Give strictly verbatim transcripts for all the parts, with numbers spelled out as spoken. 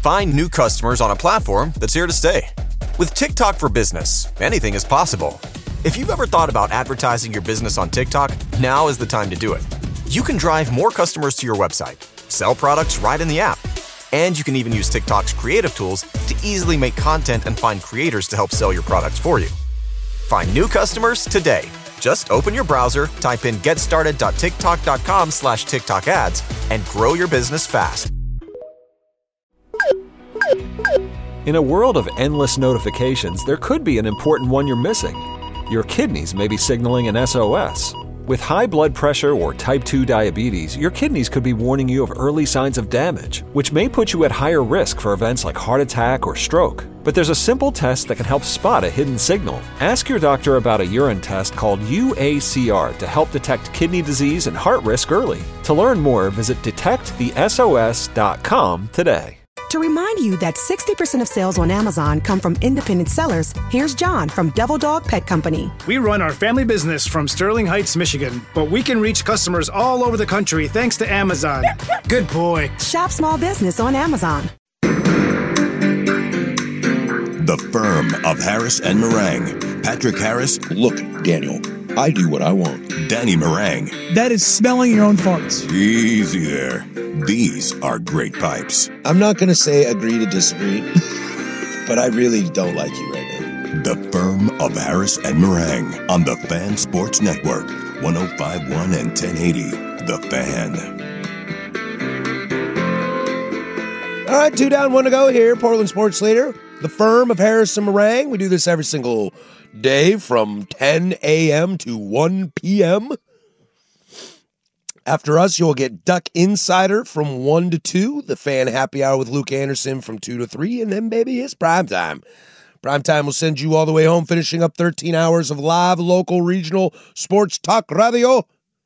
find new customers on a platform that's here to stay. With TikTok for Business, anything is possible. If you've ever thought about advertising your business on TikTok, now is the time to do it. You can drive more customers to your website, sell products right in the app, and you can even use TikTok's creative tools to easily make content and find creators to help sell your products for you. Find new customers today. Just open your browser, type in getstarted.tiktok.com slash TikTok ads, and grow your business fast. In a world of endless notifications, there could be an important one you're missing. Your kidneys may be signaling an S O S. With high blood pressure or type two diabetes, your kidneys could be warning you of early signs of damage, which may put you at higher risk for events like heart attack or stroke. But there's a simple test that can help spot a hidden signal. Ask your doctor about a urine test called U A C R to help detect kidney disease and heart risk early. To learn more, visit detect the S O S dot com today. To remind you that sixty percent of sales on Amazon come from independent sellers, here's John from Devil Dog Pet Company. We run our family business from Sterling Heights, Michigan, but we can reach customers all over the country thanks to Amazon. Good boy. Shop small business on Amazon. The firm of Harris and Meringue. Patrick Harris. Look, Daniel, I do what I want. Danny Meringue. That is smelling your own farts. Easy there. These are great pipes. I'm not going to say agree to disagree, but I really don't like you right now. The firm of Harris and Meringue on the Fan Sports Network. one oh five point one and ten eighty. The Fan. All right, two down, one to go here. Portland Sports Leader. The firm of Harris and Meringue. We do this every single day from ten a.m. to one p.m. After us, you'll get Duck Insider from one to two, the Fan Happy Hour with Luke Anderson from two to three, and then, baby, it's prime time. Prime time will send you all the way home, finishing up thirteen hours of live, local, regional sports talk radio.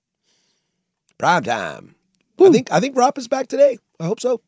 Prime time. I think I think Ropp is back today. I hope so.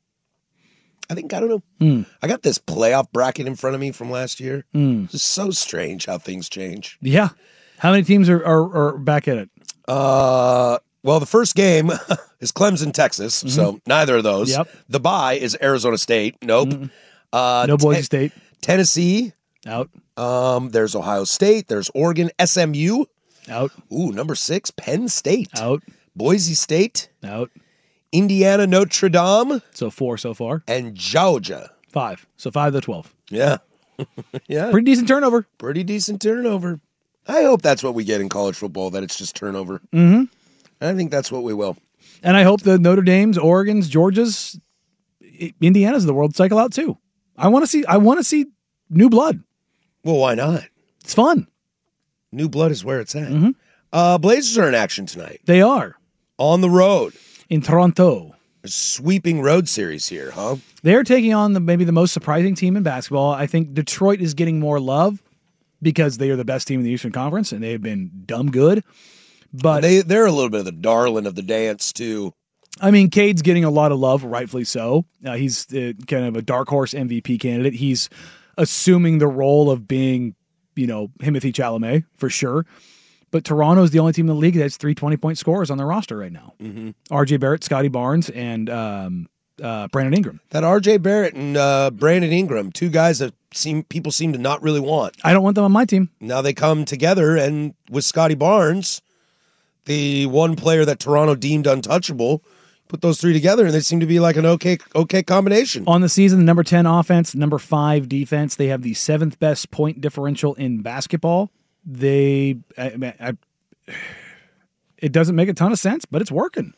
I think, I don't know. Mm. I got this playoff bracket in front of me from last year. Mm. It's so strange how things change. Yeah. How many teams are, are, are back at it? Uh... Well, the first game is Clemson, Texas, mm-hmm. so neither of those. Yep. The bye is Arizona State. Nope. Mm-hmm. Uh, no Boise te- State. Tennessee. Out. Um, there's Ohio State. There's Oregon. S M U. Out. Ooh, number six, Penn State. Out. Boise State. Out. Indiana, Notre Dame. So four so far. And Georgia. Five. So five to twelve. Yeah. yeah. Pretty decent turnover. Pretty decent turnover. I hope that's what we get in college football, that it's just turnover. Mm-hmm. I think that's what we will. And I hope the Notre Dame's, Oregon's, Georgia's, Indiana's of the world cycle out too. I want to see. I want to see new blood. Well, why not? It's fun. New blood is where it's at. Mm-hmm. Uh, Blazers are in action tonight. They are on the road in Toronto. A sweeping road series here, huh? They're taking on the maybe the most surprising team in basketball. I think Detroit is getting more love because they are the best team in the Eastern Conference and they have been dumb good. But they, they're a little bit of the darling of the dance, too. I mean, Cade's getting a lot of love, rightfully so. Uh, he's uh, kind of a dark horse M V P candidate. He's assuming the role of being, you know, Timothée Chalamet, for sure. But Toronto is the only team in the league that has three twenty-point scorers on their roster right now. Mm-hmm. R J Barrett, Scotty Barnes, and um, uh, Brandon Ingram. That R J Barrett and uh, Brandon Ingram, two guys that seem people seem to not really want. I don't want them on my team. Now they come together, and with Scotty Barnes, the one player that Toronto deemed untouchable, put those three together, and they seem to be like an okay okay combination. On the season, number ten offense, number five defense. They have the seventh best point differential in basketball. They, I, I, it doesn't make a ton of sense, but it's working.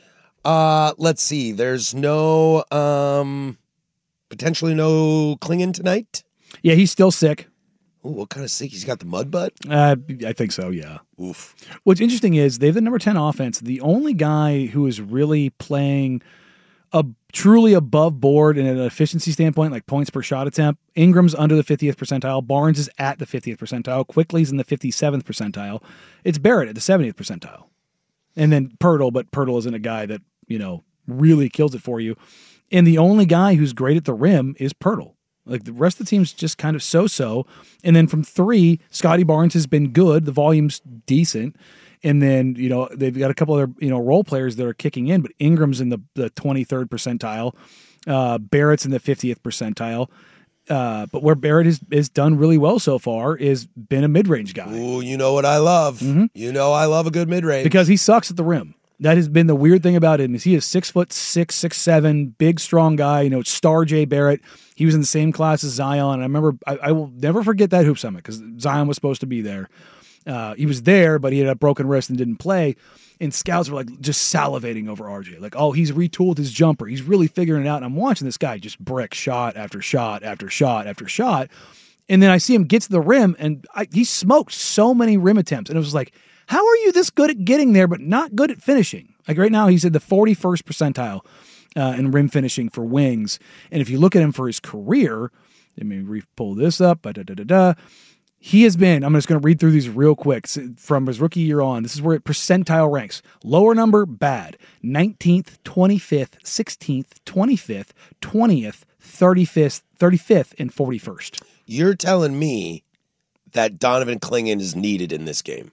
Uh, let's see. There's no, um, potentially no Klingon tonight. Yeah, he's still sick. Ooh, what kind of sick? He's got the mud butt? Uh, I think so, yeah. Oof. What's interesting is they have the number ten offense. The only guy who is really playing a truly above board in an efficiency standpoint, like points per shot attempt, Ingram's under the fiftieth percentile. Barnes is at the fiftieth percentile. Quickly's in the fifty-seventh percentile. It's Barrett at the seventieth percentile. And then Pirtle, but Pirtle isn't a guy that, you know, really kills it for you. And the only guy who's great at the rim is Pirtle. Like the rest of the team's just kind of so-so. And then from three, Scotty Barnes has been good. The volume's decent. And then, you know, they've got a couple other, you know, role players that are kicking in, but Ingram's in the, the twenty-third percentile. Uh, Barrett's in the fiftieth percentile. Uh, but where Barrett has, has done really well so far is been a mid-range guy. Ooh, you know what I love. Mm-hmm. You know I love a good mid-range. Because he sucks at the rim. That has been the weird thing about him is he is six foot six, six, seven, big, strong guy. You know, star Jay Barrett. He was in the same class as Zion. And I remember, I, I will never forget that Hoop Summit because Zion was supposed to be there. Uh, he was there, but he had a broken wrist and didn't play. And scouts were like just salivating over R J. Like, oh, he's retooled his jumper. He's really figuring it out. And I'm watching this guy just brick shot after shot after shot after shot. And then I see him get to the rim, and I, he smoked so many rim attempts. And it was like, how are you this good at getting there, but not good at finishing? Like right now, he's at the forty-first percentile uh, in rim finishing for wings. And if you look at him for his career, let me re- pull this up. Da, da, da, da. He has been, I'm just going to read through these real quick from his rookie year on. This is where it percentile ranks. Lower number, bad. nineteenth, twenty-fifth, sixteenth, twenty-fifth, twentieth, thirty-fifth, thirty-fifth, and forty-first. You're telling me that Donovan Clingan is needed in this game?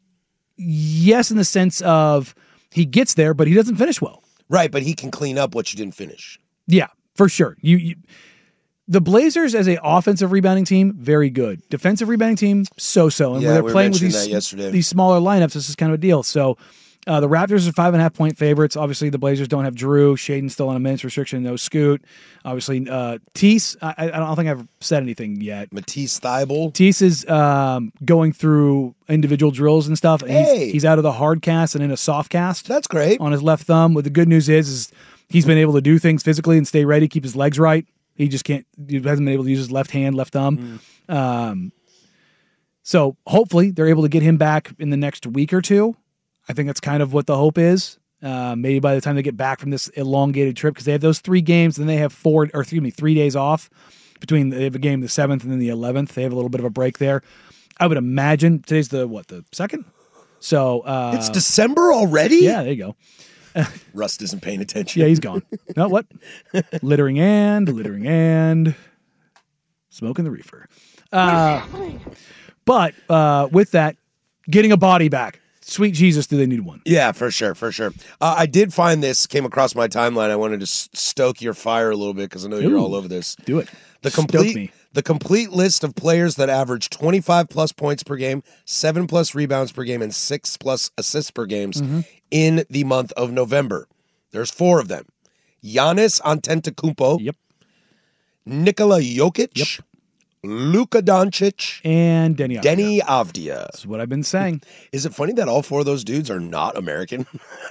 Yes, in the sense of he gets there, but he doesn't finish well. Right, but he can clean up what you didn't finish. Yeah, for sure. You, you The Blazers as an offensive rebounding team, very good. Defensive rebounding team, so-so. And yeah, when they're we playing with these, that yesterday. these smaller lineups, this is kind of a deal. So uh, the Raptors are five and a half point favorites. Obviously, the Blazers don't have Drew. Shaden's still on a minutes restriction, no Scoot. Obviously, uh, Tease, I, I don't think I've said anything yet. Matisse Thybulle. Tease is um, going through individual drills and stuff. And hey. he's, he's out of the hard cast and in a soft cast. That's great. On his left thumb. What the good news is, is he's been able to do things physically and stay ready, keep his legs right. He just can't, he hasn't been able to use his left hand, left thumb. Mm. Um, so hopefully they're able to get him back in the next week or two. I think that's kind of what the hope is. Uh, maybe by the time they get back from this elongated trip, because they have those three games, then they have four, or excuse me, three days off between, they have a game the seventh and then the eleventh. They have a little bit of a break there. I would imagine today's the, what, the second? So, uh, it's December already? Yeah, there you go. Rust isn't paying attention. Yeah, he's gone. No, what? Littering and, littering and, smoking the reefer. Uh, but uh, with that, getting a body back. Sweet Jesus, do they need one? Yeah, for sure, for sure. Uh, I did find this, came across my timeline. I wanted to s- stoke your fire a little bit because I know Ooh, you're all over this. Do it. The Stoke complete, me. The complete list of players that average twenty-five plus points per game, seven plus rebounds per game, and six plus assists per games mm-hmm. in the month of November. There's four of them. Giannis Antetokounmpo. Yep. Nikola Jokic. Yep. Luka Doncic. And Denny Avdia. Denny Avdia. That's what I've been saying. Is it funny that all four of those dudes are not American?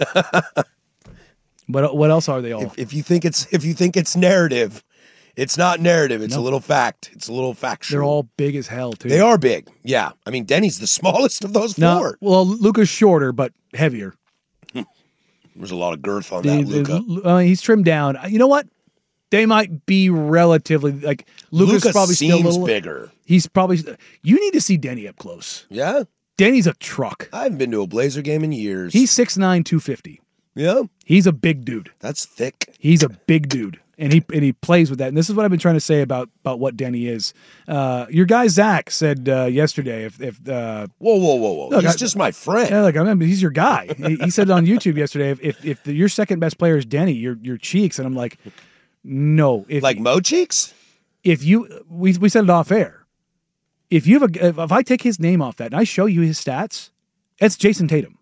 But what else are they all? If, if you think it's if you think it's narrative, it's not narrative. It's nope. a little fact. It's a little factual. They're all big as hell, too. They are big. Yeah. I mean, Denny's the smallest of those no, four. Well, Luka's shorter, but heavier. There's a lot of girth on the, that, Luka. Uh, he's trimmed down. You know what? They might be relatively like Luka's Luka probably seems still a little bigger. He's probably. You need to see Denny up close. Yeah, Denny's a truck. I haven't been to a Blazer game in years. He's six nine, two fifty. Yeah, he's a big dude. That's thick. He's a big dude, and he and he plays with that. And this is what I've been trying to say about about what Denny is. Uh, your guy Zach said uh, yesterday, if if uh, whoa whoa whoa whoa, look, he's I, just my friend. Yeah, like I mean, he's your guy. he, he said it on YouTube yesterday. If if, if the, your second best player is Denny, your your cheeks, and I'm like. No, if like Mo Cheeks. If you, we we said it off air. If you have a, if, if I take his name off that and I show you his stats, it's Jason Tatum.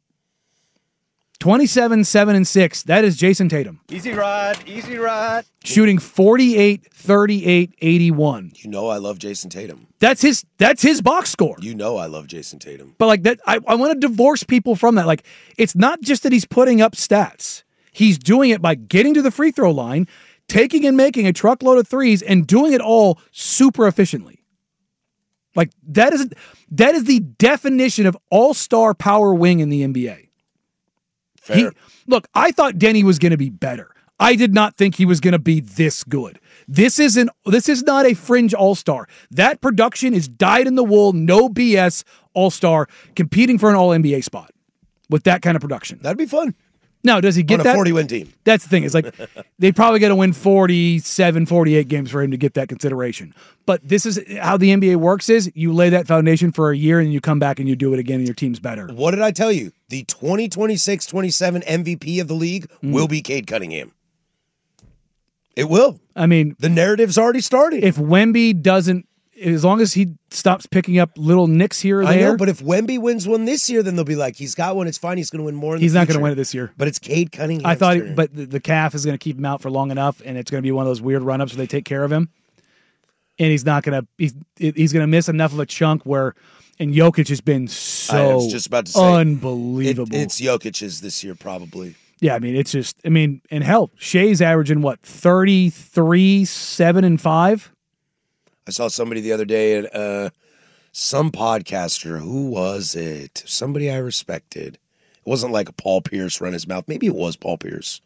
twenty-seven, seven, and six. That is Jason Tatum. Easy ride, easy ride. Shooting forty-eight, thirty-eight, eighty-one. You know I love Jason Tatum. That's his. That's his box score. You know I love Jason Tatum. But like that, I I want to divorce people from that. Like it's not just that he's putting up stats. He's doing it by getting to the free throw line. Taking and making a truckload of threes and doing it all super efficiently. Like that is that is the definition of all-star power wing in the N B A. Fair. He, look, I thought Denny was going to be better. I did not think he was going to be this good. This isn't this is not a fringe all-star. That production is dyed in the wool, no B S all-star competing for an all N B A spot with that kind of production. That'd be fun. Now, does he get on a that? forty-win team. That's the thing. It's like they probably got to win forty-seven, forty-eight games for him to get that consideration. But this is how the N B A works is you lay that foundation for a year and you come back and you do it again and your team's better. What did I tell you? The twenty twenty-six twenty-seven M V P of the league mm. will be Cade Cunningham. It will. I mean, the narrative's already started. If Wemby doesn't, as long as he stops picking up little nicks here or there. I know, but if Wemby wins one this year, then they'll be like, he's got one, it's fine, he's going to win more in He's the not future. going to win it this year. But it's Cade Cunningham's I thought, he, turn. but the, the calf is going to keep him out for long enough, and it's going to be one of those weird run-ups where they take care of him. And he's not going to, he's, he's going to miss enough of a chunk where, and Jokic has been so I was just about to say, unbelievable. It, it's Jokic's this year, probably. Yeah, I mean, it's just, I mean, and hell, Shea's averaging what, thirty-three, seven, and five? I saw somebody the other day at uh, some podcaster. Who was it? Somebody I respected. It wasn't like a Paul Pierce run his mouth. Maybe it was Paul Pierce.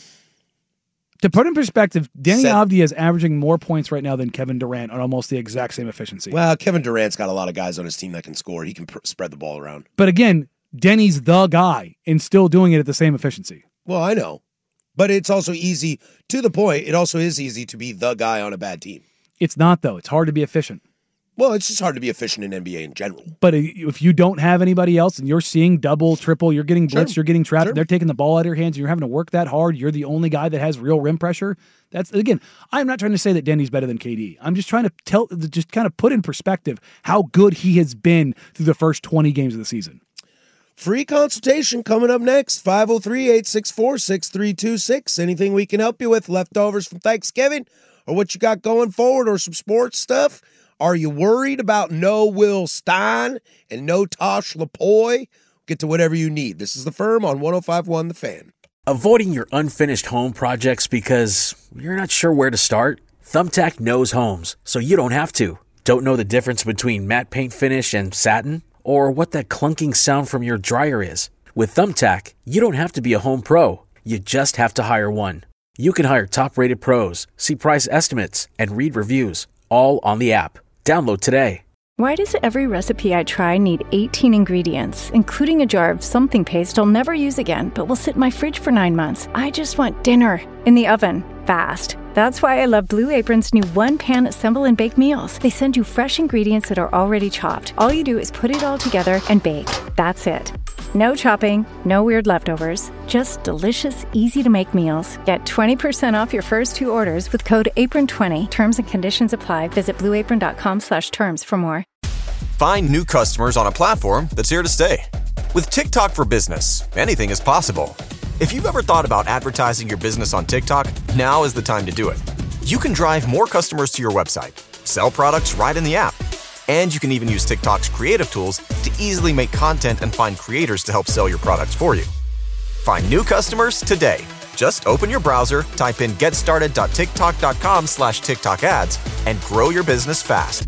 To put in perspective, Denny Set- Avdia is averaging more points right now than Kevin Durant on almost the exact same efficiency. Well, Kevin Durant's got a lot of guys on his team that can score. He can pr- spread the ball around. But again, Denny's the guy and still doing it at the same efficiency. Well, I know. But it's also easy, to the point, it also is easy to be the guy on a bad team. It's not, though. It's hard to be efficient. Well, it's just hard to be efficient in N B A in general. But if you don't have anybody else and you're seeing double, triple, you're getting blitzed, Sure. you're getting trapped, Sure. they're taking the ball out of your hands, and you're having to work that hard, you're the only guy that has real rim pressure. That's, again, I'm not trying to say that Denny's better than K D. I'm just trying to tell, just kind of put in perspective how good he has been through the first twenty games of the season. Free consultation coming up next. five oh three, eight six four, six three two six. Anything we can help you with, leftovers from Thanksgiving, or what you got going forward, or some sports stuff. Are you worried about no Will Stein and no Tosh Lapoy? Get to whatever you need. This is The Firm on one oh five point one The Fan. Avoiding your unfinished home projects because you're not sure where to start? Thumbtack knows homes, so you don't have to. Don't know the difference between matte paint finish and satin? Or what that clunking sound from your dryer is? With Thumbtack, you don't have to be a home pro. You just have to hire one. You can hire top-rated pros, see price estimates, and read reviews, all on the app. Download today. Why does every recipe I try need eighteen ingredients, including a jar of something paste I'll never use again, but will sit in my fridge for nine months? I just want dinner in the oven, fast. That's why I love Blue Apron's new one-pan assemble and bake meals. They send you fresh ingredients that are already chopped. All you do is put it all together and bake. That's it. No chopping, no weird leftovers, just delicious, easy-to-make meals. Get twenty percent off your first two orders with code apron twenty. Terms and conditions apply. Visit blueapron.com slash terms for more. Find new customers on a platform that's here to stay. With TikTok for Business, anything is possible. If you've ever thought about advertising your business on TikTok, now is the time to do it. You can drive more customers to your website, sell products right in the app, and you can even use TikTok's creative tools to easily make content and find creators to help sell your products for you. Find new customers today. Just open your browser, type in getstarted.tiktok.com slash TikTok ads, and grow your business fast.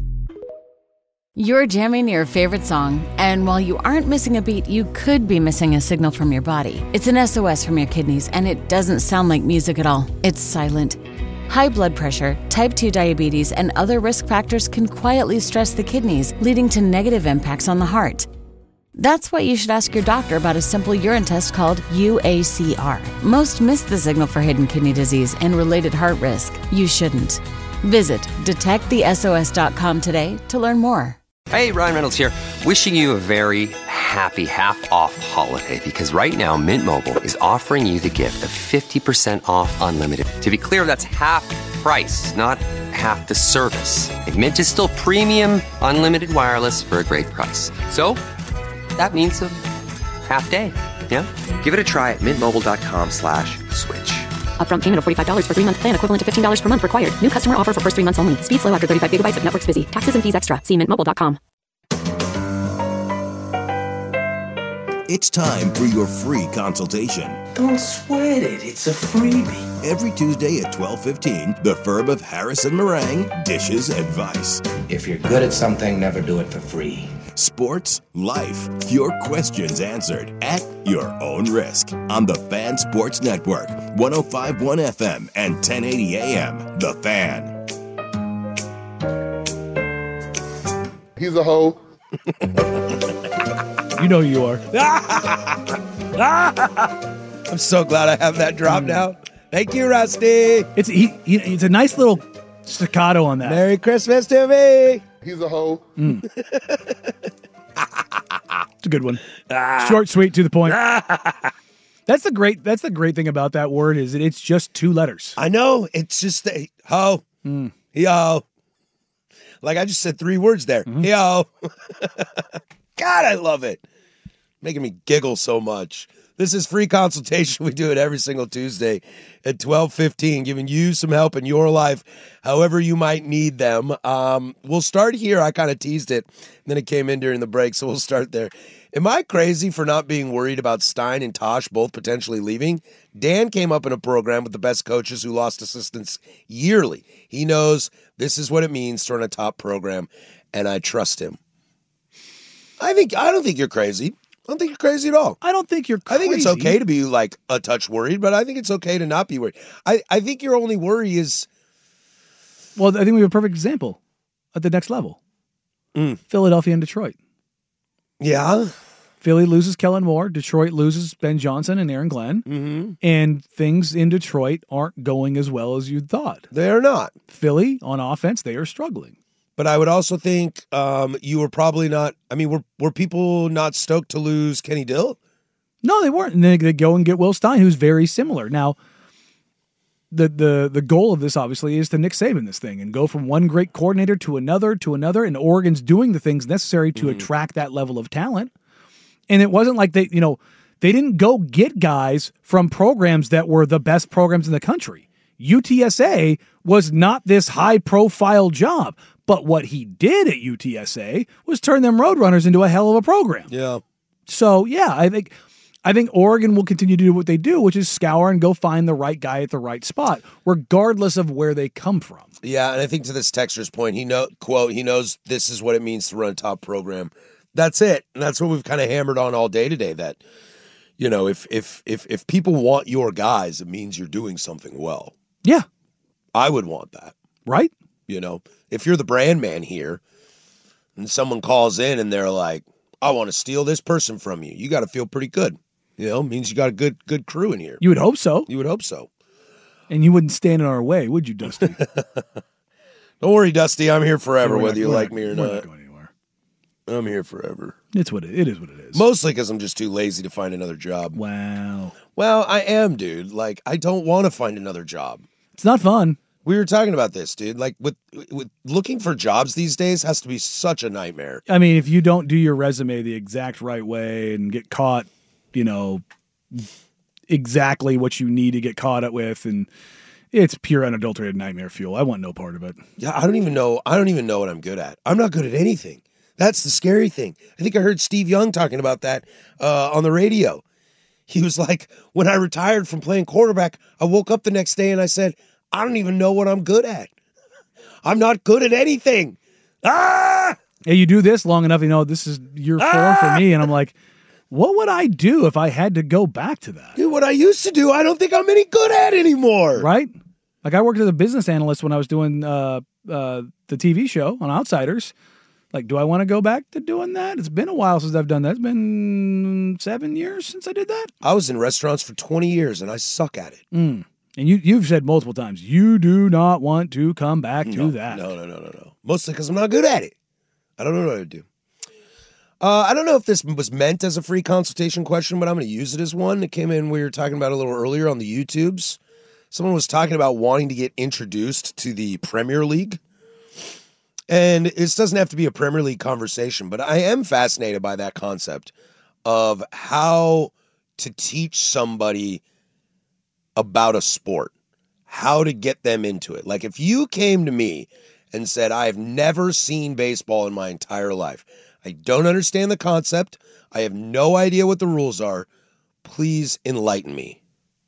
You're jamming your favorite song, and while you aren't missing a beat, you could be missing a signal from your body. It's an S O S from your kidneys, and it doesn't sound like music at all. It's silent. High blood pressure, type two diabetes, and other risk factors can quietly stress the kidneys, leading to negative impacts on the heart. That's why you should ask your doctor about a simple urine test called U A C R. Most miss the signal for hidden kidney disease and related heart risk. You shouldn't. Visit detect the S O S dot com today to learn more. Hey, Ryan Reynolds here, wishing you a very happy half-off holiday, because right now Mint Mobile is offering you the gift of fifty percent off unlimited. To be clear, that's half price, not half the service. And Mint is still premium unlimited wireless for a great price. So, that means a half day, yeah? Give it a try at mintmobile.com slash switch. Upfront payment of forty-five dollars for three-month plan, equivalent to fifteen dollars per month required. New customer offer for first three months only. Speed slow after thirty-five gigabytes if network's busy. Taxes and fees extra. See mint mobile dot com. It's time for your free consultation. Don't sweat it. It's a freebie. Every Tuesday at twelve fifteen, the firm of Harris and Meringue dishes advice. If you're good at something, never do it for free. Sports, life, your questions answered at your own risk. On the Fan Sports Network, one oh five point one F M and ten eighty A M. The Fan. He's a hoe. You know you are. I'm so glad I have that drop now. Thank you, Rusty. It's he, he, it's a nice little staccato on that. Merry Christmas to me. He's a hoe. Mm. It's a good one. Short, sweet, to the point. That's the great. That's the great thing about that word is that it's just two letters. I know. It's just the, ho, mm. yo. Like I just said three words there. Mm-hmm. Yo. God, I love it. Making me giggle so much. This is free consultation. We do it every single Tuesday at twelve fifteen, giving you some help in your life, however you might need them. Um, we'll start here. I kind of teased it, and then it came in during the break, so we'll start there. Am I crazy for not being worried about Stein and Tosh both potentially leaving? Dan came up in a program with the best coaches who lost assistants yearly. He knows this is what it means to run a top program, and I trust him. I think I don't think you're crazy. I don't think you're crazy at all. I don't think you're crazy. I think it's okay to be like a touch worried, but I think it's okay to not be worried. I, I think your only worry is... Well, I think we have a perfect example at the next level. Mm. Philadelphia and Detroit. Yeah. Philly loses Kellen Moore. Detroit loses Ben Johnson and Aaron Glenn. Mm-hmm. And things in Detroit aren't going as well as you thought. They are not. Philly, on offense, they are struggling. But I would also think um, you were probably not. I mean, were were people not stoked to lose Kenny Dill? No, they weren't. And they, they go and get Will Stein, who's very similar. Now, the the the goal of this obviously is to Nick Saban this thing and go from one great coordinator to another to another. And Oregon's doing the things necessary to mm-hmm. attract that level of talent. And it wasn't like they, you know, they didn't go get guys from programs that were the best programs in the country. U T S A was not this high profile job. But what he did at U T S A was turn them Roadrunners into a hell of a program. Yeah. So, yeah, I think I think Oregon will continue to do what they do, which is scour and go find the right guy at the right spot, regardless of where they come from. Yeah, and I think to this texter's point, he know quote, he knows this is what it means to run a top program. That's it. And that's what we've kind of hammered on all day today, that, you know, if if if if people want your guys, it means you're doing something well. Yeah. I would want that. Right? You know, if you're the brand man here and someone calls in and they're like, I want to steal this person from you, you got to feel pretty good. You know, it means you got a good good crew in here. You would hope so. You would hope so. And you wouldn't stand in our way, would you, Dusty? Don't worry, Dusty. I'm here forever, Yeah, whether not, you like not, me or we're not. not going anywhere. I'm here forever. It's what it, it is what it is. Mostly because I'm just too lazy to find another job. Wow. Well, I am, dude. Like, I don't want to find another job. It's not fun. We were talking about this, dude. Like, with with looking for jobs these days has to be such a nightmare. I mean, if you don't do your resume the exact right way and get caught, you know, exactly what you need to get caught up with, and it's pure unadulterated nightmare fuel. I want no part of it. Yeah, I don't even know. I don't even know what I'm good at. I'm not good at anything. That's the scary thing. I think I heard Steve Young talking about that uh, on the radio. He was like, when I retired from playing quarterback, I woke up the next day and I said, I don't even know what I'm good at. I'm not good at anything. Ah! Hey, you do this long enough, you know, this is year four ah! for me. And I'm like, what would I do if I had to go back to that? Dude, what I used to do, I don't think I'm any good at anymore. Right? Like I worked as a business analyst when I was doing uh, uh, the T V show on Outsiders. Like, do I want to go back to doing that? It's been a while since I've done that. It's been seven years since I did that. I was in restaurants for twenty years and I suck at it. Mm. And you, you've said multiple times, you do not want to come back to no, that. No, no, no, no, no. Mostly because I'm not good at it. I don't know what to do. Uh, I don't know if this was meant as a free consultation question, but I'm going to use it as one. It came in, we were talking about it a little earlier on the YouTubes. Someone was talking about wanting to get introduced to the Premier League. And this doesn't have to be a Premier League conversation, but I am fascinated by that concept of how to teach somebody about a sport, how to get them into it. Like if you came to me and said, I've never seen baseball in my entire life. I don't understand the concept. I have no idea what the rules are. Please enlighten me.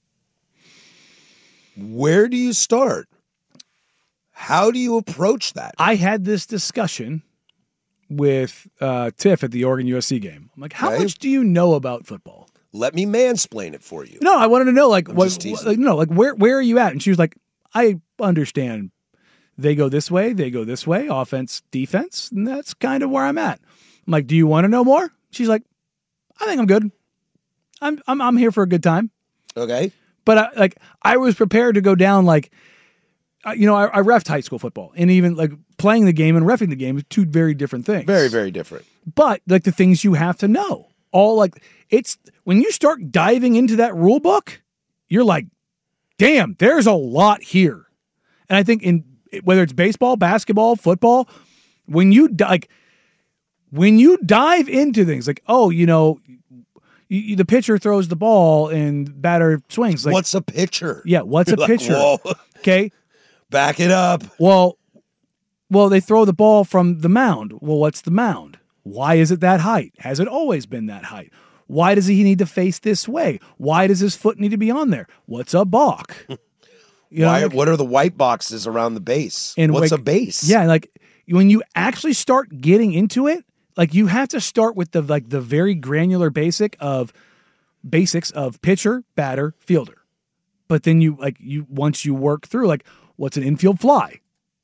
Where do you start? How do you approach that? I had this discussion with uh, Tiff at the Oregon U S C game. I'm like, how Okay. much do you know about football? Let me mansplain it for you. No, I wanted to know, like, I'm what, just teasing. like, no, like, where, where are you at? And she was like, I understand. They go this way, they go this way, offense, defense, and that's kind of where I'm at. I'm like, do you want to know more? She's like, I think I'm good. I'm, I'm, I'm here for a good time. Okay. But I, like, I was prepared to go down, like, uh, you know, I, I reffed high school football, and even like playing the game and reffing the game is two very different things. Very, very different. But like the things you have to know. all like it's when you start diving into that rule book, you're like, damn, there's a lot here. And I think in whether it's baseball, basketball, football, when you like when you dive into things like, oh, you know, you, you, the pitcher throws the ball and batter swings. Like, what's a pitcher? Yeah, what's You're a like, pitcher? whoa. Okay, back it up. Well, well, they throw the ball from the mound. Well, what's the mound? Why is it that height? Has it always been that height? Why does he need to face this way? Why does his foot need to be on there? What's a balk? You know, Why, like, what are the white boxes around the base? and What's like, a base? Yeah, like when you actually start getting into it, like you have to start with the like the very granular basic of basics of pitcher, batter, fielder. But then you like you once you work through like what's an infield fly?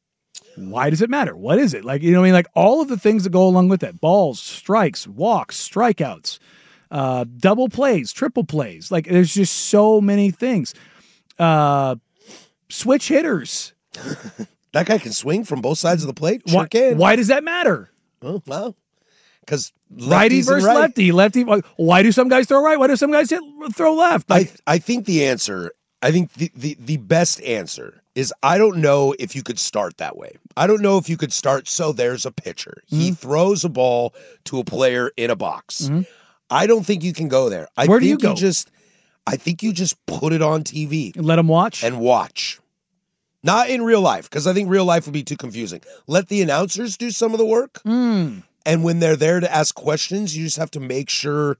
Why does it matter? What is it? Like, you know what I mean? Like all of the things that go along with that. Balls, strikes, walks, strikeouts, uh, double plays, triple plays. Like there's just so many things. Uh, switch hitters. That guy can swing from both sides of the plate. Sure why, can. why does that matter? Oh, well, because righty versus right. lefty. Lefty. Why do some guys throw right? Why do some guys hit, throw left? Like, I I think the answer, I think the, the, the best answer is I don't know if you could start that way. I don't know if you could start, so there's a pitcher. Mm-hmm. He throws a ball to a player in a box. Mm-hmm. I don't think you can go there. I Where think do you go? You just, I think you just put it on T V. And let them watch? And watch. Not in real life, because I think real life would be too confusing. Let the announcers do some of the work. Mm. And when they're there to ask questions, you just have to make sure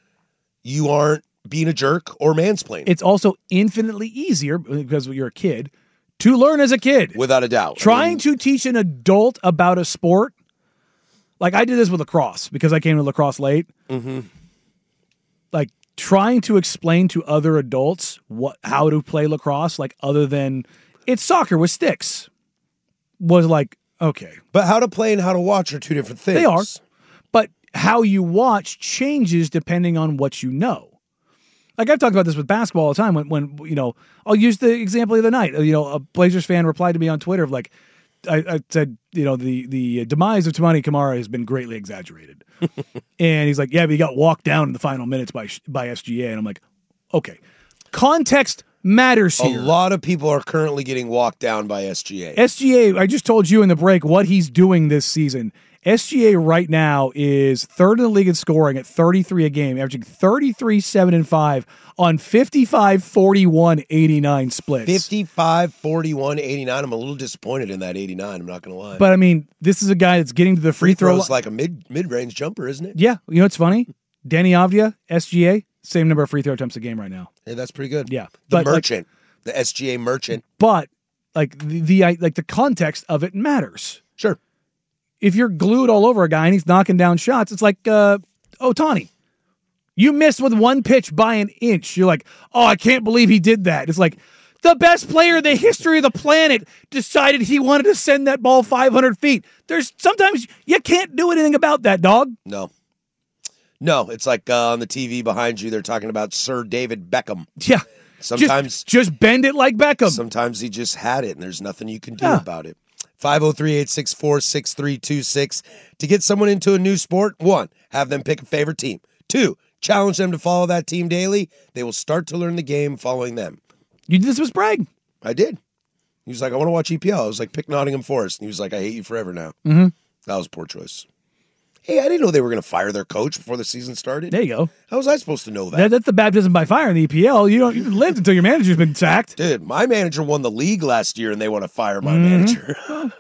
you aren't being a jerk or mansplaining. It's also infinitely easier, because you're a kid, to learn as a kid. Without a doubt. Trying I mean, to teach an adult about a sport. Like I did this with lacrosse because I came to lacrosse late. Mm-hmm. Like trying to explain to other adults what how to play lacrosse, like other than it's soccer with sticks, was like, okay. But how to play and how to watch are two different things. They are. But how you watch changes depending on what you know. Like I've talked about this with basketball all the time when, when you know, I'll use the example the other night. You know, a Blazers fan replied to me on Twitter of like, I, I said, you know, the, the demise of Toumani Camara has been greatly exaggerated. And he's like, yeah, but he got walked down in the final minutes by by S G A. And I'm like, okay. Context matters here. A lot of people are currently getting walked down by S G A. S G A, I just told you in the break what he's doing this season. S G A right now is third in the league in scoring at thirty-three a game, averaging thirty-three, seven, and five on fifty-five, forty-one, eighty-nine splits. fifty-five, forty-one, eighty-nine. I'm a little disappointed in that eighty-nine. I'm not going to lie. But, I mean, this is a guy that's getting to the free, free throw throw. It's like a mid, mid-range jumper, isn't it? Yeah. You know what's funny? Danny Avdia, S G A, same number of free throw attempts a game right now. Hey, that's pretty good. Yeah. The but, merchant. Like, the S G A merchant. But, like, the, the like the context of it matters. Sure. If you're glued all over a guy and he's knocking down shots, it's like uh, Ohtani. You missed with one pitch by an inch. You're like, oh, I can't believe he did that. It's like the best player in the history of the planet decided he wanted to send that ball five hundred feet. There's sometimes you can't do anything about that, dog. No. No, it's like uh, on the T V behind you, they're talking about Sir David Beckham. Yeah. Sometimes just, just bend it like Beckham. Sometimes he just had it and there's nothing you can do yeah. about it. five oh three, eight six four, six three two six. To get someone into a new sport, one, have them pick a favorite team. Two, challenge them to follow that team daily. They will start to learn the game following them. You did this with Sprague. I did. He was like, I want to watch E P L. I was like, pick Nottingham Forest. And he was like, I hate you forever now. Mm-hmm. That was a poor choice. Hey, I didn't know they were going to fire their coach before the season started. There you go. How was I supposed to know that? that that's the baptism by fire in the E P L. You don't you've lived until your manager's been sacked. Dude, my manager won the league last year and they want to fire my mm-hmm. manager.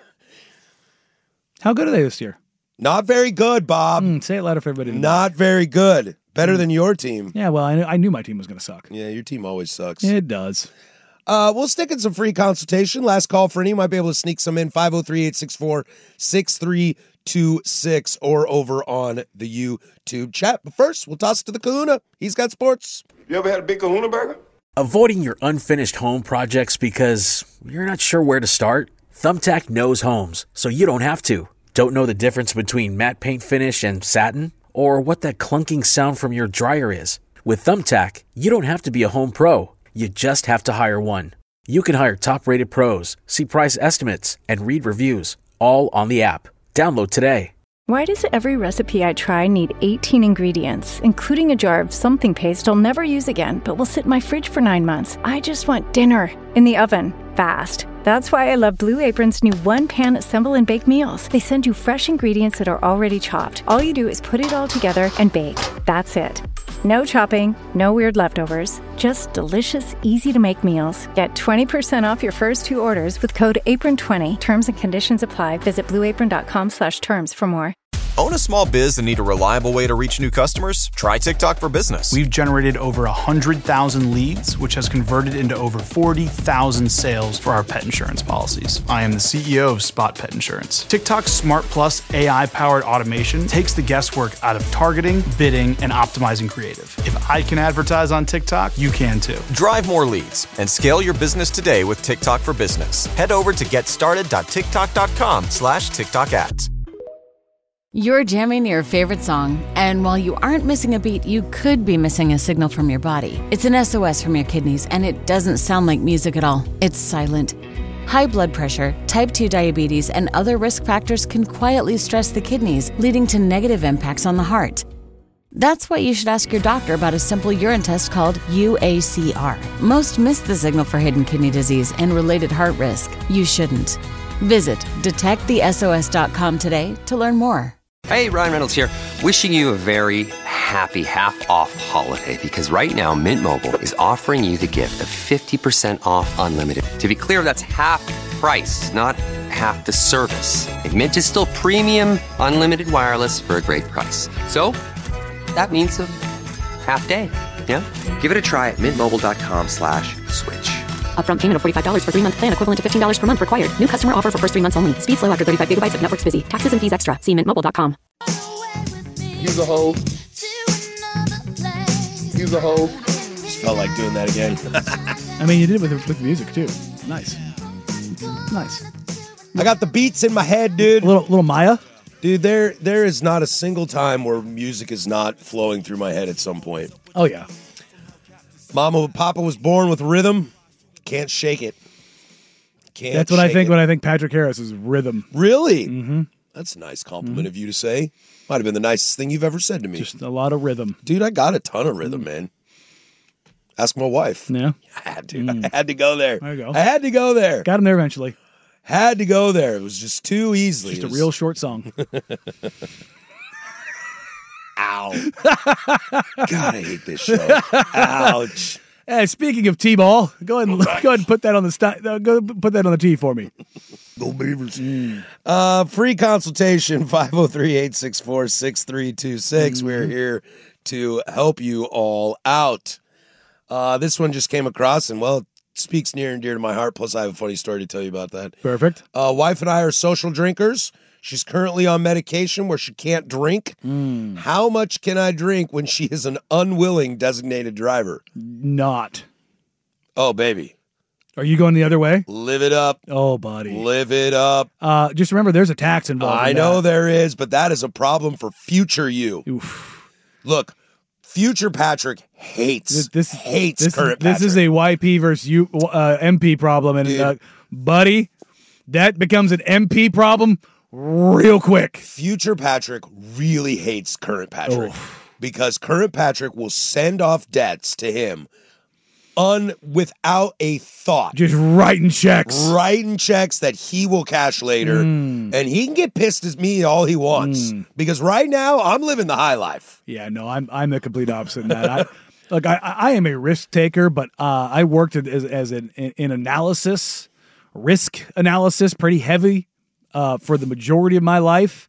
How good are they this year? Not very good, Bob. Mm, say it louder for everybody. Not very good. Better mm. than your team. Yeah, well, I knew, I knew my team was going to suck. Yeah, your team always sucks. It does. Uh, we'll stick in some free consultation. Last call for any. You might be able to sneak some in. five oh three, eight six four, six three two six or over on the YouTube chat. But first, we'll toss it to the Kahuna. He's got sports. You ever had a big Kahuna burger? Avoiding your unfinished home projects because you're not sure where to start? Thumbtack knows homes, so you don't have to. Don't know the difference between matte paint finish and satin? Or what that clunking sound from your dryer is? With Thumbtack, you don't have to be a home pro. You just have to hire one. You can hire top-rated pros, see price estimates, and read reviews, all on the app. Download today. Why does every recipe I try need eighteen ingredients, including a jar of something paste I'll never use again, but will sit in my fridge for nine months? I just want dinner in the oven, fast. That's why I love Blue Apron's new one-pan assemble and bake meals. They send you fresh ingredients that are already chopped. All you do is put it all together and bake. That's it. No chopping, no weird leftovers, just delicious, easy-to-make meals. Get twenty percent off your first two orders with code apron twenty. Terms and conditions apply. Visit blueapron.com slash terms for more. Own a small biz and need a reliable way to reach new customers? Try TikTok for Business. We've generated over one hundred thousand leads, which has converted into over forty thousand sales for our pet insurance policies. I am the C E O of Spot Pet Insurance. TikTok's Smart Plus A I-powered automation takes the guesswork out of targeting, bidding, and optimizing creative. If I can advertise on TikTok, you can too. Drive more leads and scale your business today with TikTok for Business. Head over to getstarted.tiktok.com slash TikTok ads. You're jamming your favorite song, and while you aren't missing a beat, you could be missing a signal from your body. It's an S O S from your kidneys, and it doesn't sound like music at all. It's silent. High blood pressure, type two diabetes, and other risk factors can quietly stress the kidneys, leading to negative impacts on the heart. That's why you should ask your doctor about a simple urine test called U A C R. Most miss the signal for hidden kidney disease and related heart risk. You shouldn't. Visit detect the S O S dot com today to learn more. Hey, Ryan Reynolds here, wishing you a very happy half-off holiday, because right now Mint Mobile is offering you the gift of fifty percent off unlimited. To be clear, that's half price, not half the service. And Mint is still premium unlimited wireless for a great price. So that means a half day, yeah? Give it a try at mintmobile.com slash switch. Upfront payment of forty-five dollars for three-month plan, equivalent to fifteen dollars per month required. New customer offer for first three months only. Speed slow after thirty-five gigabytes if network's busy. Taxes and fees extra. See mint mobile dot com. He's a hoe. He's a hoe. Just felt like doing that again. I mean, you did it with, with music, too. Nice. Nice. I got the beats in my head, dude. A little, little Maya? Dude, there there is not a single time where music is not flowing through my head at some point. Oh, yeah. Mama, Papa was born with rhythm. Can't shake it. Can't That's what I think it. when I think Patrick Harris is rhythm. Really? Mm-hmm. That's a nice compliment mm-hmm. of you to say. Might have been the nicest thing you've ever said to me. Just a lot of rhythm. Dude, I got a ton of rhythm, mm. man. Ask my wife. Yeah? I had to. Mm. I had to go there. There you go. I had to go there. Got him there eventually. Had to go there. It was just too easily. Just a was... real short song. Ow. God, I hate this show. Ouch. Hey, speaking of T-ball, go ahead and oh, go ahead and put that on the st- uh, go put that on the tee for me. Go Beavers! Mm. Uh, free consultation five oh three, eight six four, six three two six. Mm-hmm. We're here to help you all out. Uh, this one just came across, and well, it speaks near and dear to my heart. Plus, I have a funny story to tell you about that. Perfect. Uh, wife and I are social drinkers. She's currently on medication where she can't drink. Mm. How much can I drink when she is an unwilling designated driver? Not. Oh, baby. Are you going the other way? Live it up. Oh, buddy. Live it up. Uh, just remember, there's a tax involved. I in know that. there is, but that is a problem for future you. Oof. Look, future Patrick hates, this, this hates this, current This Patrick. is a Y P versus U, uh, M P problem. And, uh, buddy, that becomes an M P problem real quick. Future Patrick really hates current Patrick oh. because current Patrick will send off debts to him un without a thought. Just writing checks. Writing checks that he will cash later. Mm. And he can get pissed at me all he wants. Mm. Because right now, I'm living the high life. Yeah, no, I'm I'm the complete opposite in that. I, look, I, I am a risk taker, but uh, I worked as, as an in analysis, risk analysis, pretty heavy uh, for the majority of my life.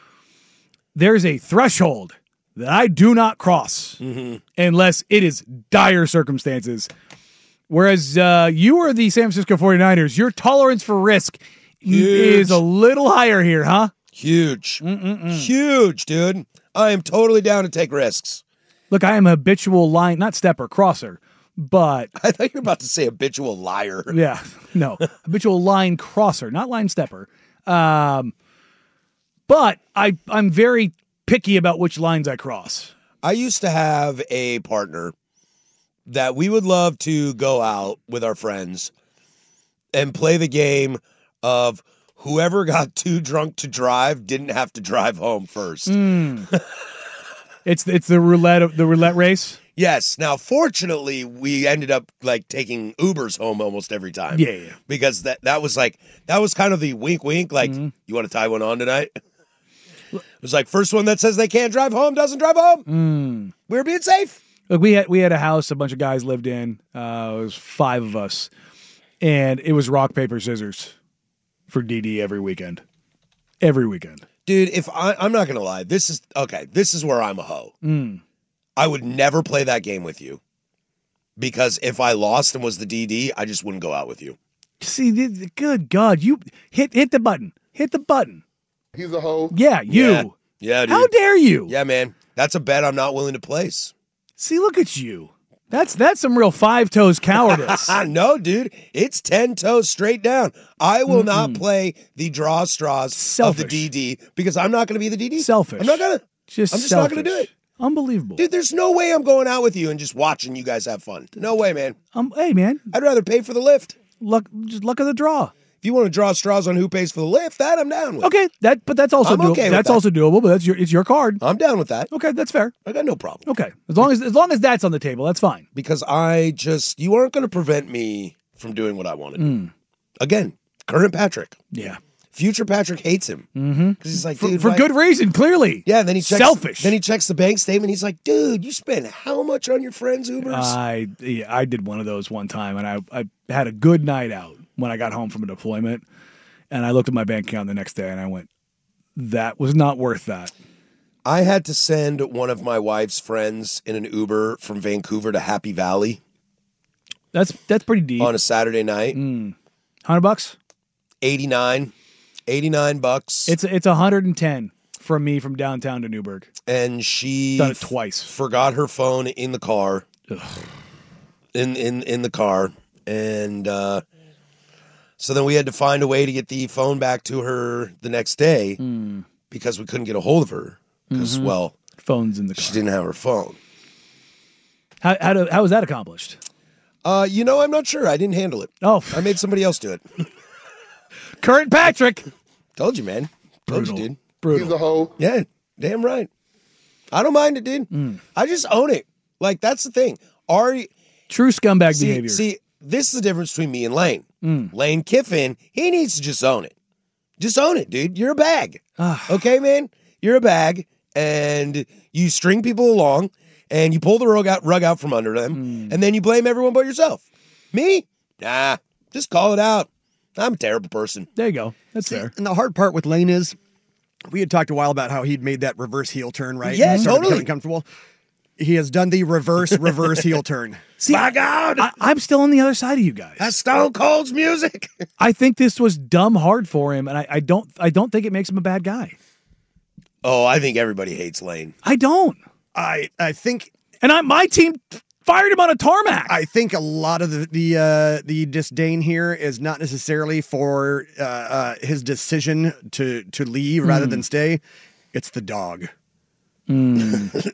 There's a threshold that I do not cross mm-hmm. unless it is dire circumstances. Whereas uh, you are the San Francisco forty-niners, your tolerance for risk Huge. is a little higher here, huh? Huge. Mm-mm-mm. Huge, dude. I am totally down to take risks. Look, I am a habitual line, not stepper, crosser, but... I thought you were about to say habitual liar. Yeah, no. habitual line crosser, not line stepper. Um, but I, I'm very picky about which lines I cross. I used to have a partner that we would love to go out with our friends and play the game of whoever got too drunk to drive didn't have to drive home first. Mm. it's it's the roulette the roulette race. Yes. Now, fortunately, we ended up like taking Ubers home almost every time. Yeah, yeah. Because that that was like that was kind of the wink, wink. Like, mm-hmm. you want to tie one on tonight? It was like first one that says they can't drive home doesn't drive home. Mm. We're being safe. Look, we had we had a house a bunch of guys lived in. Uh, it was five of us, and it was rock paper scissors for D D every weekend. Every weekend, dude. If I, I'm not gonna lie, this is okay. This is where I'm a hoe. Mm. I would never play that game with you because if I lost and was the D D, I just wouldn't go out with you. See, good God, you hit hit the button, hit the button. He's a hoe. Yeah, you. Yeah, yeah dude. How dare you? Yeah, man. That's a bet I'm not willing to place. See, look at you. That's that's some real five toes cowardice. No, dude. It's ten toes straight down. I will Mm-mm. not play the draw straws Selfish. of the D D because I'm not going to be the D D. Selfish. I'm not going to. Just I'm just selfish. not going to do it. Unbelievable. Dude, there's no way I'm going out with you and just watching you guys have fun. No way, man. Um, hey, man. I'd rather pay for the lift. Luck, just luck of the draw. If you want to draw straws on who pays for the lift, that I'm down with. Okay, that but that's also I'm doable. okay with that's that. also doable, but that's your it's your card. I'm down with that. Okay, that's fair. I got no problem. Okay, as long as as long as that's on the table, that's fine. Because I just you aren't going to prevent me from doing what I want to do. Mm. Again, current Patrick. Yeah. Future Patrick hates him because mm-hmm. he's like, for, dude, for why? good reason, clearly. Yeah. Then he checks, selfish. Then he checks the bank statement. He's like, dude, you spend how much on your friends' Ubers? I yeah, I did one of those one time, and I I had a good night out when I got home from a deployment. And I looked at my bank account the next day and I went, that was not worth that. I had to send one of my wife's friends in an Uber from Vancouver to Happy Valley. That's that's pretty deep. On a Saturday night. Mm. one hundred bucks? eighty-nine. eighty-nine bucks. It's it's one hundred ten from me from downtown to Newburgh. And she done it twice. Forgot her phone in the car. Ugh. In in in the car. And uh so then we had to find a way to get the phone back to her the next day mm. because we couldn't get a hold of her. Because, mm-hmm. well, phone's in the car. She didn't have her phone. How how, do, how was that accomplished? Uh, you know, I'm not sure. I didn't handle it. Oh. I made somebody else do it. Current Patrick. Told you, man. Told Brutal. you, dude. Brutal. He's a hoe. Yeah, damn right. I don't mind it, dude. Mm. I just own it. Like, that's the thing. Ari, True scumbag see, behavior. See, this is the difference between me and Lane. Mm. Lane Kiffin, he needs to just own it. Just own it, dude. You're a bag. Okay, man? You're a bag, and you string people along, and you pull the rug out, rug out from under them, mm. and then you blame everyone but yourself. Me? Nah. Just call it out. I'm a terrible person. There you go. That's See, fair. And the hard part with Lane is, we had talked a while about how he'd made that reverse heel turn, right? Yeah, And started totally. becoming comfortable. He has done the reverse, reverse heel turn. See, My God! I, I'm still on the other side of you guys. That's Stone Cold's music. I think this was dumb hard for him, and I, I don't I don't think it makes him a bad guy. Oh, I think everybody hates Lane. I don't. I I think, and I my team fired him on a tarmac. I think a lot of the the uh, the disdain here is not necessarily for uh, uh, his decision to to leave mm. rather than stay. It's the dog. Mm.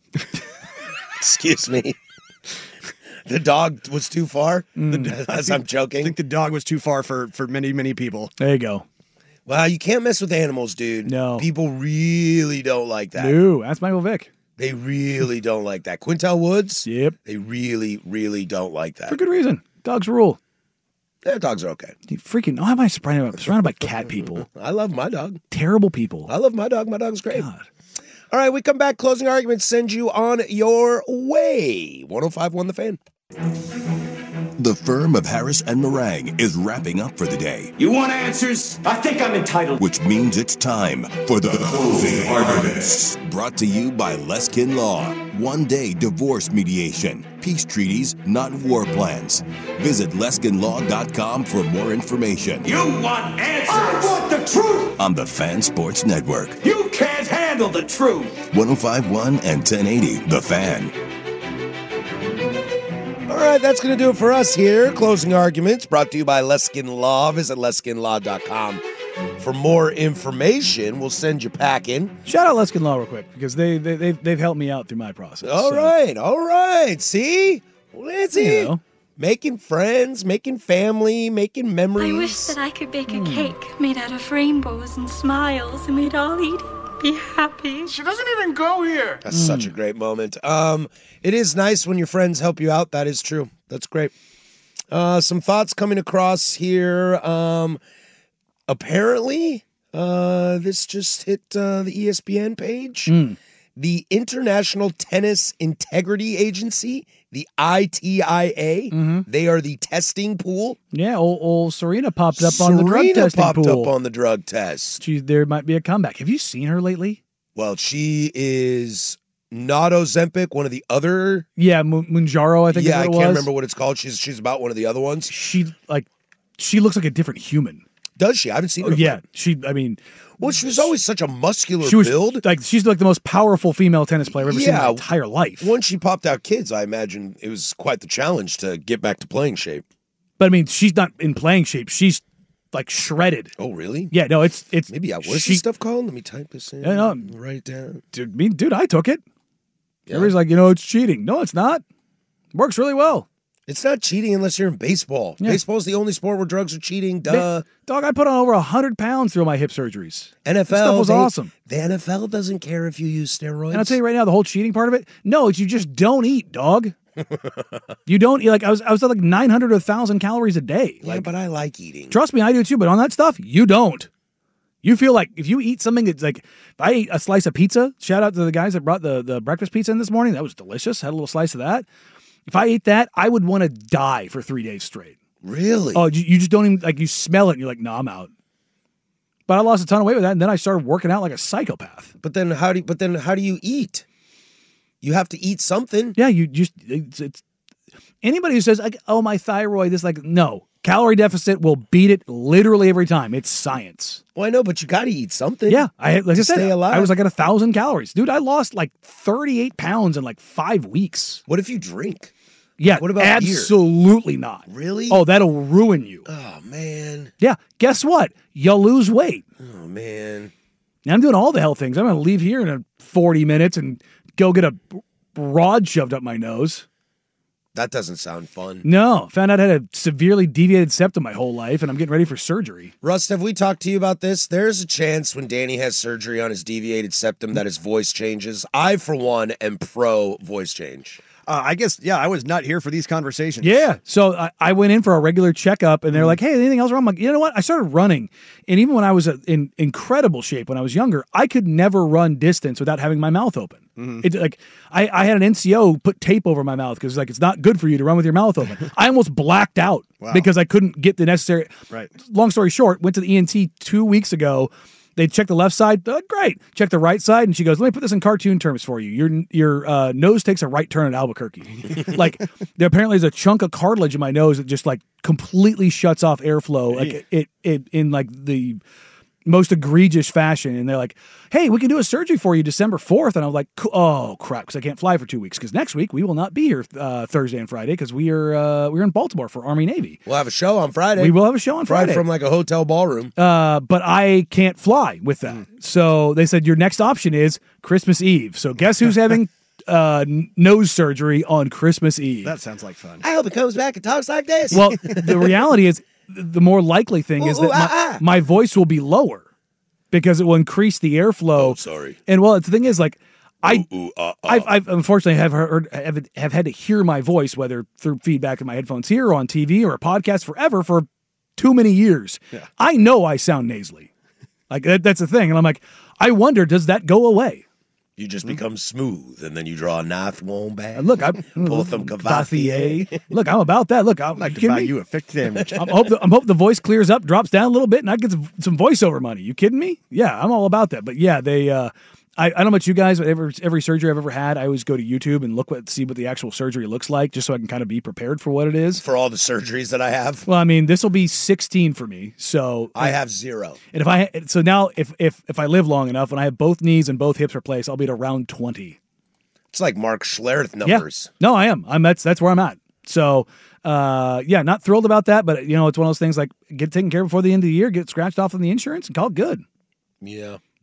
Excuse me. The dog was too far? Mm. As I'm joking. I think the dog was too far for, for many, many people. There you go. Well, you can't mess with animals, dude. No. People really don't like that. No, that's Michael Vick. They really don't like that. Quintel Woods? Yep. They really, really don't like that. For good reason. Dogs rule. Yeah, dogs are okay. You freaking, how am I surrounded by, surrounded by cat people? I love my dog. Terrible people. I love my dog. My dog's great. God. All right, we come back. Closing arguments send you on your way. one oh five point one The Fan. The firm of Harris and Meringue is wrapping up for the day. You want answers? I think I'm entitled. Which means it's time for the closing arguments. Brought to you by Leskin Law. One-day divorce mediation. Peace treaties, not war plans. Visit Leskin Law dot com for more information. You want answers? I want the truth! On the Fan Sports Network. You can't handle the truth! one oh five point one and ten eighty The Fan. All right, that's going to do it for us here. Closing arguments brought to you by Leskin Law. Visit Leskin Law dot com for more information. We'll send you packing. Shout out Leskin Law real quick because they, they, they've, they've helped me out through my process. All so. right, all right. See? Well, see? You know. Making friends, making family, making memories. I wish that I could bake a cake made out of rainbows and smiles, and we'd all eat it, be happy. She doesn't even go here. That's such a great moment. Um, it is nice when your friends help you out. That is true. That's great. Uh, some thoughts coming across here. Um, apparently, uh, this just hit uh, the E S P N page. Mm. The International Tennis Integrity Agency, the I T I A, Mm-hmm. they are the testing pool. Yeah, old, old Serena popped up on the drug Serena testing popped pool. up on the drug test. She, there might be a comeback. Have you seen her lately? Well, she is not Ozempic, one of the other. Yeah, M- Mounjaro, I think. Yeah, is I what it can't was. remember what it's called. She's she's about one of the other ones. She like she looks like a different human. Does she? I haven't seen her. Oh, yeah, she. I mean, well, she was always such a muscular she was build. like she's like the most powerful female tennis player I've ever seen in my entire life. Once she popped out kids, I imagine it was quite the challenge to get back to playing shape. But I mean, she's not in playing shape. She's like shredded. Oh, really? Yeah, no, it's it's maybe. Yeah, what's she, this stuff called? Let me type this in. Yeah, no, write it down. Dude, me, dude, I took it. Yeah. Everybody's like, you know, it's cheating. No, it's not. Works really well. It's not cheating unless you're in baseball. Yeah. Baseball's the only sport where drugs are cheating. Duh. Man, dog, I put on over a hundred pounds through my hip surgeries. N F L This stuff was they- awesome. The N F L doesn't care if you use steroids. And I'll tell you right now, the whole cheating part of it, no, it's you just don't eat, dog. You don't eat. Like I was, I was at like nine hundred or a thousand calories a day. Yeah, Like, but I like eating. trust me, I do too. But on that stuff, you don't. You feel like if you eat something that's like, if I ate a slice of pizza, shout out to the guys that brought the, the breakfast pizza in this morning. That was delicious. Had a little slice of that. If I ate that, I would want to die for three days straight. Really? Oh, you, you just don't even, like, you smell it and you're like, no, I'm out. But I lost a ton of weight with that. And then I started working out like a psychopath. But then how do you, but then how do you eat? You have to eat something. Yeah, you just, it's, it's anybody who says, like, oh, my thyroid is like, no. Calorie deficit will beat it literally every time. It's science. Well, I know, but you got to eat something. Yeah, I like to I said, stay alive. I was like at a thousand calories, dude. I lost like thirty-eight pounds in like five weeks. What if you drink? Yeah, What about beer? absolutely not. Really? Oh, that'll ruin you. Oh man. Yeah, guess what? You'll lose weight. Oh man. Now, I'm doing all the health things. I'm going to leave here in a forty minutes and go get a rod shoved up my nose. That doesn't sound fun. No, found out I had a severely deviated septum my whole life, and I'm getting ready for surgery. Rust, have we talked to you about this? There's a chance when Danny has surgery on his deviated septum that his voice changes. I, for one, am pro voice change. Uh, I guess, yeah, I was not here for these conversations. Yeah. So I, I went in for a regular checkup and they're like, hey, anything else wrong? I'm like, you know what? I started running. And even when I was in incredible shape when I was younger, I could never run distance without having my mouth open. Mhm. It, like I, I had an N C O put tape over my mouth because like it's not good for you to run with your mouth open. I almost blacked out Wow. because I couldn't get the necessary. Right. Long story short, went to the E N T two weeks ago. They checked the left side. Uh, great. Check the right side. And she goes, let me put this in cartoon terms for you. Your your uh, nose takes a right turn at Albuquerque. Like there apparently is a chunk of cartilage in my nose that just like completely shuts off airflow. Like it, it, it in like the most egregious fashion. And they're like, hey, we can do a surgery for you December fourth. And I was like, oh crap. Cause I can't fly for two weeks. Cause next week we will not be here uh, Thursday and Friday. Cause we are, uh, we're in Baltimore for Army Navy. We'll have a show on Friday. We will have a show on Friday. Right from like a hotel ballroom. Uh, but I can't fly with that. So they said your next option is Christmas Eve. So guess who's having uh, n- nose surgery on Christmas Eve? That sounds like fun. I hope it comes back and talks like this. Well, the reality is the more likely thing is Ooh, that ooh, my, ah, ah. my voice will be lower because it will increase the airflow. Oh, sorry. And well, the thing is like, I, Ooh, ooh, uh, uh. I've, I've unfortunately have heard have, have had to hear my voice, whether through feedback in my headphones here or on T V or a podcast forever for too many years. Yeah. I know I sound nasally. Like that, that's the thing. And I'm like, I wonder, does that go away? You just become smooth, and then you draw a knife one back. Look, I pull some Cavatier. Cavatier. Look, I'm about that. Look, I'm I'd like to kidding buy me? you a fixed damage. I'm hope the, I'm hope the voice clears up, drops down a little bit, and I get some, some voiceover money. You kidding me? Yeah, I'm all about that. But yeah, they. Uh, I, I don't know about you guys, but every every surgery I've ever had, I always go to YouTube and look what see what the actual surgery looks like, just so I can kind of be prepared for what it is. For all the surgeries that I have, Well, I mean, this will be sixteen for me, so I have zero. And if I so now if if if I live long enough, when I have both knees and both hips replaced, I'll be at around twenty. It's like Mark Schlereth numbers. Yeah. No, I am. I'm that's that's where I'm at. So, uh, yeah, not thrilled about that, but you know, it's one of those things like get taken care of before the end of the year, get scratched off on the insurance, and call it good. Yeah.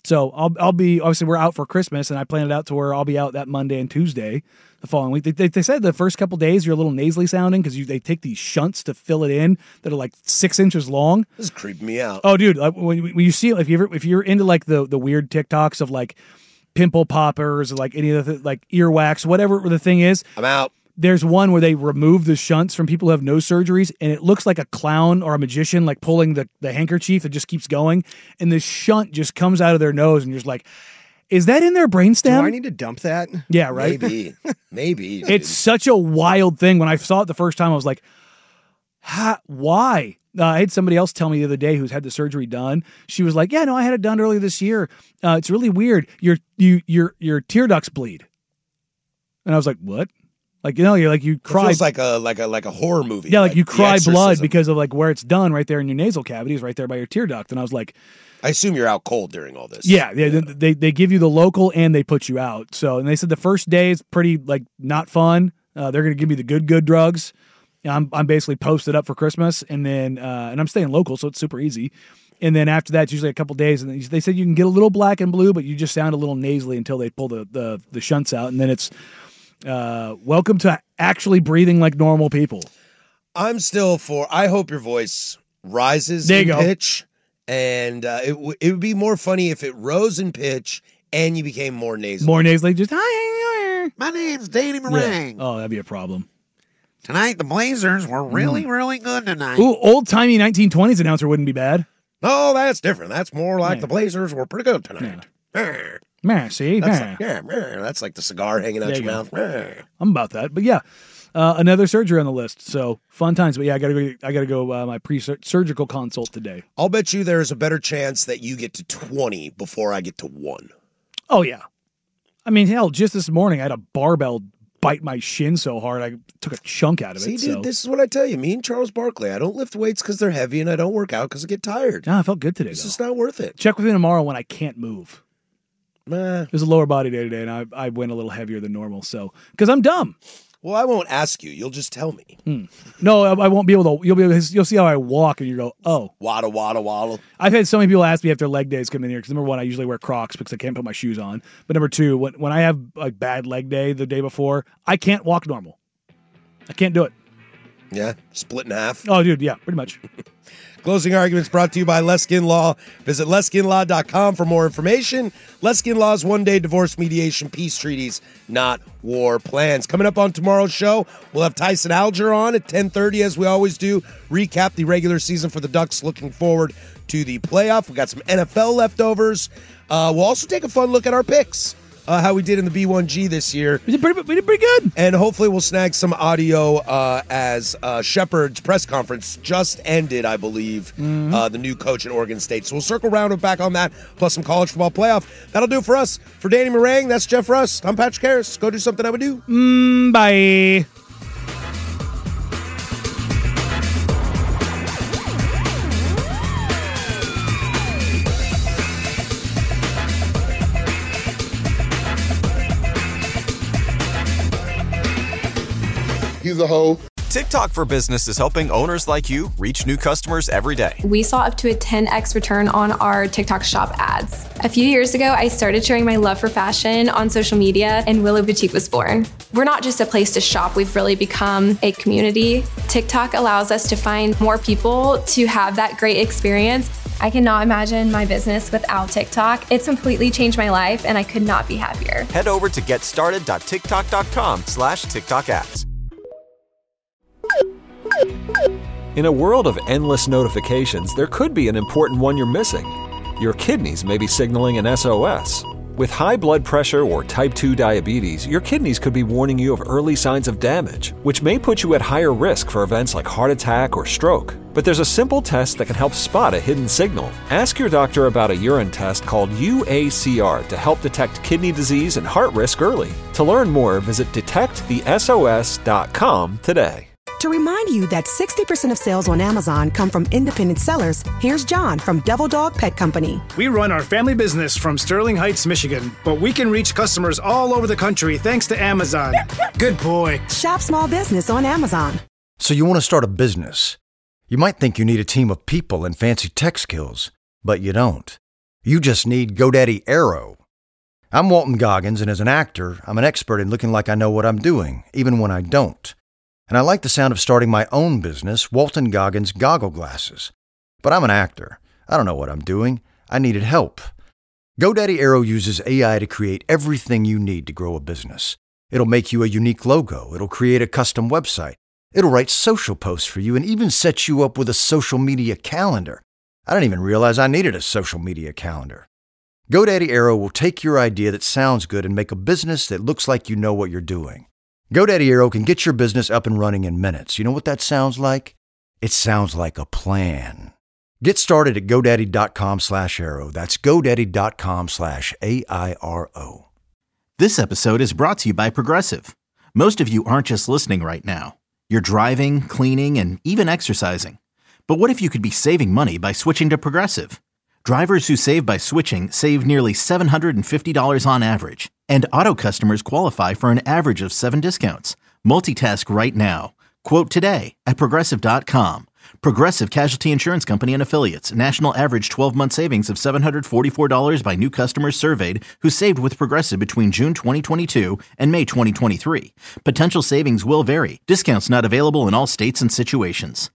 So I'll I'll be obviously we're out for Christmas, and I planned it out to where I'll be out that Monday and Tuesday the following week. They, they, they said the first couple days you're a little nasally sounding because they take these shunts to fill it in that are like six inches long. This is creeping me out. Oh, dude! Like, when, when you see if you ever, if you're into like the the weird TikToks of like pimple poppers or like any of the like earwax, whatever the thing is, I'm out. There's one where they remove the shunts from people who have nose surgeries, and it looks like a clown or a magician like pulling the, the handkerchief that just keeps going, and the shunt just comes out of their nose, and you're just like, is that in their brainstem? Do I need to dump that? Yeah, right? Maybe. Maybe. It's such a wild thing. When I saw it the first time, I was like, ha, why? Uh, I had somebody else tell me the other day who's had the surgery done. She was like, yeah, no, I had it done earlier this year. Uh, it's really weird. Your, you, your, your tear ducts bleed. And I was like, what? Like, you know, you're like, you cry. It feels like a like a like a horror movie. Yeah, like, like you The cry Exorcism. blood because of like where it's done right there in your nasal cavity is right there by your tear duct. And I was like, I assume you're out cold during all this. yeah, yeah. They they give you the local and they put you out. So, and they said the first day is pretty like not fun. Uh, they're going to give me the good good drugs. And I'm I'm basically posted up for Christmas, and then uh, and I'm staying local, so it's super easy. And then after that, it's usually a couple days, and they said you can get a little black and blue, but you just sound a little nasally until they pull the the, the shunts out, and then it's uh, welcome to actually breathing like normal people. I'm still for. I hope your voice rises there in you go. pitch, and uh, it w- it would be more funny if it rose in pitch and you became more nasal. More nasally, just hi. My name's Danny Meringue. Yeah. Oh, that'd be a problem. Tonight, the Blazers were really, Mm. really good tonight. Ooh, old timey nineteen twenties announcer wouldn't be bad. No, that's different. That's more like Yeah. the Blazers were pretty good tonight. Yeah. Man, see, That's man. like, yeah, yeah, that's like the cigar hanging out There your you mouth. go. Yeah. I'm about that, but yeah, uh, another surgery on the list. So fun times. But yeah, I gotta go. I gotta go. Uh, my pre-surgical consult today. I'll bet you there's a better chance that you get to twenty before I get to one. Oh yeah, I mean, hell, just this morning I had a barbell bite my shin so hard I took a chunk out of See, it. dude, so. this is what I tell you. Me and Charles Barkley, I don't lift weights because they're heavy, and I don't work out because I get tired. Nah, I felt good today. It's though. just not worth it. Check with me tomorrow when I can't move. Nah. It was a lower body day today, and I, I went a little heavier than normal. So because I'm dumb. Well, I won't ask you. You'll just tell me. Hmm. No, I, I won't be able to. You'll be able to, you'll see how I walk, and you go, oh, waddle, waddle, waddle. I've had so many people ask me after leg days come in here because number one, I usually wear Crocs because I can't put my shoes on. But number two, when when I have a bad leg day the day before, I can't walk normal. I can't do it. Yeah, split in half. Oh, dude, yeah, pretty much. Closing arguments brought to you by Leskin Law. Visit leskin law dot com for more information. Leskin Law's one-day divorce mediation peace treaties, not war plans. Coming up on tomorrow's show, we'll have Tyson Alger on at ten thirty, as we always do. Recap the regular season for the Ducks, looking forward to the playoff. We got some N F L leftovers. Uh, we'll also take a fun look at our picks. Uh, how we did in the B one G this year. We did pretty, we did pretty good. And hopefully we'll snag some audio uh, as uh, Shepard's press conference just ended, I believe, Mm-hmm. uh, the new coach at Oregon State. So we'll circle around and back on that, plus some college football playoff. That'll do it for us. For Danny Meringue, that's Jeff Russ. I'm Patrick Harris. Go do something I would do. Mm, bye. He's a hoe. TikTok for Business is helping owners like you reach new customers every day. We saw up to a ten x return on our TikTok shop ads. A few years ago, I started sharing my love for fashion on social media, and Willow Boutique was born. We're not just a place to shop, we've really become a community. TikTok allows us to find more people to have that great experience. I cannot imagine my business without TikTok. It's completely changed my life, and I could not be happier. Head over to getstarted dot tiktok dot com slash TikTok ads. In a world of endless notifications, there could be an important one you're missing. Your kidneys may be signaling an S O S. With high blood pressure or type two diabetes, your kidneys could be warning you of early signs of damage, which may put you at higher risk for events like heart attack or stroke. But there's a simple test that can help spot a hidden signal. Ask your doctor about a urine test called U A C R to help detect kidney disease and heart risk early. To learn more, visit detect the S O S dot com today. To remind you that sixty percent of sales on Amazon come from independent sellers, here's John from Devil Dog Pet Company. We run our family business from Sterling Heights, Michigan, but we can reach customers all over the country thanks to Amazon. Good boy. Shop small business on Amazon. So you want to start a business. You might think you need a team of people and fancy tech skills, but you don't. You just need GoDaddy Aero. I'm Walton Goggins, and as an actor, I'm an expert in looking like I know what I'm doing, even when I don't. And I like the sound of starting my own business, Walton Goggins Goggle Glasses. But I'm an actor. I don't know what I'm doing. I needed help. GoDaddy Aero uses A I to create everything you need to grow a business. It'll make you a unique logo. It'll create a custom website. It'll write social posts for you and even set you up with a social media calendar. I didn't even realize I needed a social media calendar. GoDaddy Aero will take your idea that sounds good and make a business that looks like you know what you're doing. GoDaddy Aero can get your business up and running in minutes. You know what that sounds like? It sounds like a plan. Get started at GoDaddy.com slash Aero. That's GoDaddy.com slash A I R O. This episode is brought to you by Progressive. Most of you aren't just listening right now. You're driving, cleaning, and even exercising. But what if you could be saving money by switching to Progressive? Drivers who save by switching save nearly seven hundred fifty dollars on average. And auto customers qualify for an average of seven discounts. Multitask right now. Quote today at Progressive dot com. Progressive Casualty Insurance Company and Affiliates. National average twelve-month savings of seven hundred forty-four dollars by new customers surveyed who saved with Progressive between June twenty twenty-two and May twenty twenty-three. Potential savings will vary. Discounts not available in all states and situations.